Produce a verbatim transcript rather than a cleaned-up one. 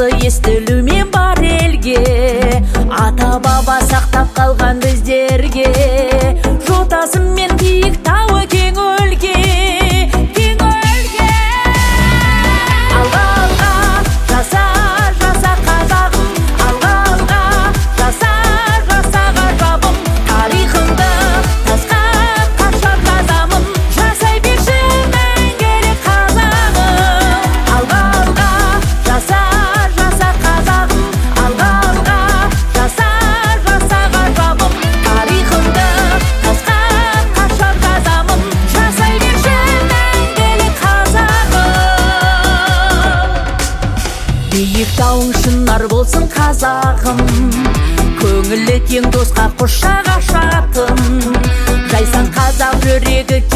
қалды естілумен бар елге, ата баба сақтап қалған біздерге. Жотасы мен биік тауы кең өлке, кең өлке. Алға алға жаса жаса қазағым, алға алға жаса жаса ғажабым, тарихыңды тасқа қашар қазамын, жасай берші мәңгілік қазағым. Алға алға жаса жаса қазағым, алға алға жаса жаса ғажабым, тарихыңды тасқа қашар қазамын, жасай берші мәңгілік қазағым. Биік тауың шынар болсын қазағым, көңілі кең досқа құшақ ашатын, жайсан қазақ жүрегі